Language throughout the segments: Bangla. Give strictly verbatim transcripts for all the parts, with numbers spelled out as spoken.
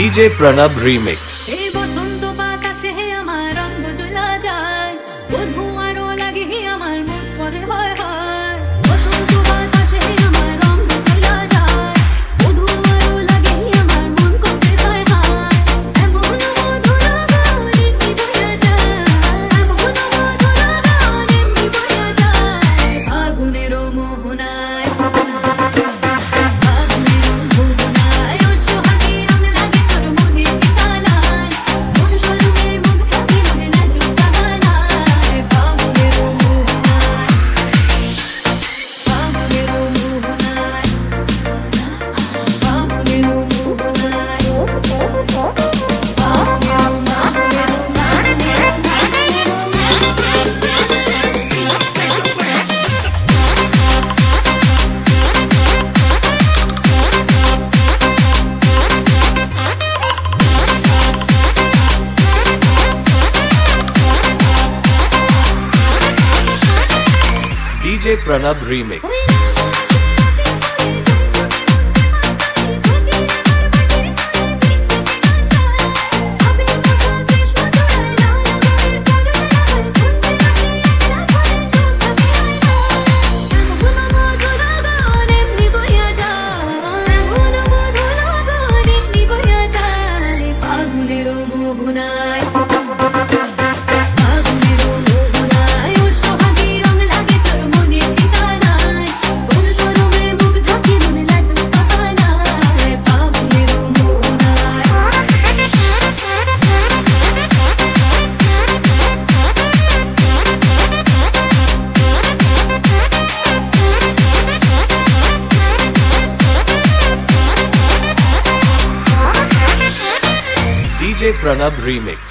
DJ Pranab remix. এই বসন্ত বাতাসে আমার রঙ জ্বলা যায়, বধু আরো লাগে আমার মন করে হয় হয়। বসন্ত বাতাসে আমার রঙ জ্বলা যায়, বধু আরো লাগে আমার মন করে হয় হয়। এমন মধুর গান এমনি বয়ে যায়, এমন মধুর গান এমনি বয়ে যায়। আগুনেরও মোহনায় DJ Pranab remix. DJ Pranab remix.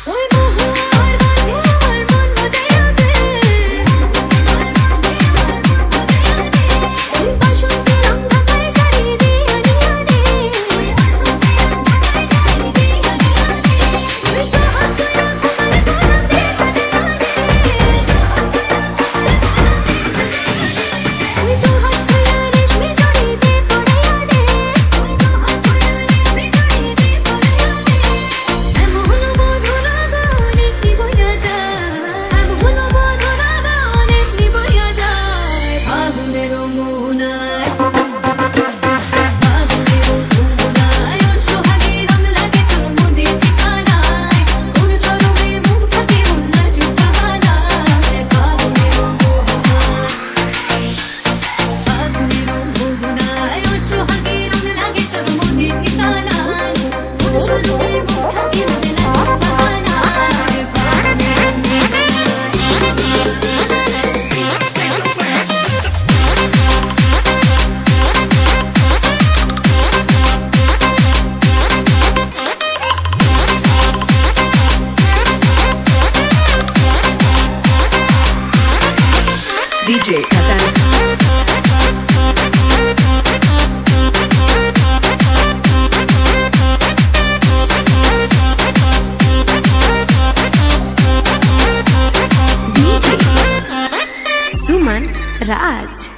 DJ Hasan DJ Suman রাজ।